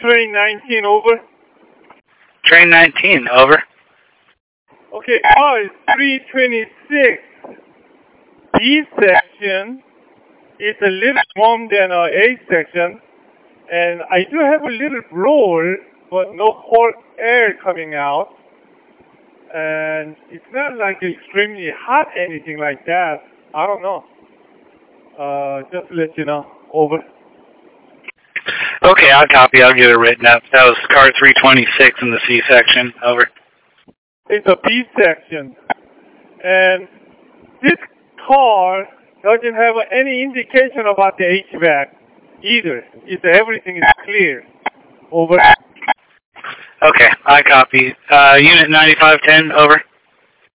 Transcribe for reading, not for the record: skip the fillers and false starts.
train 19, over. Train 19, over. Okay, car is 326. B section is a little warm than A section, and I do have a little blower, but no hot air coming out. And it's not like extremely hot, anything like that. I don't know. Just to let you know. Over. Okay, I'll copy. I'll get it written up. That was car 326 in the C section. Over. It's a B section. And this car doesn't have any indication about the HVAC either. Everything is clear. Over. Okay, I copy. Unit 9510, over.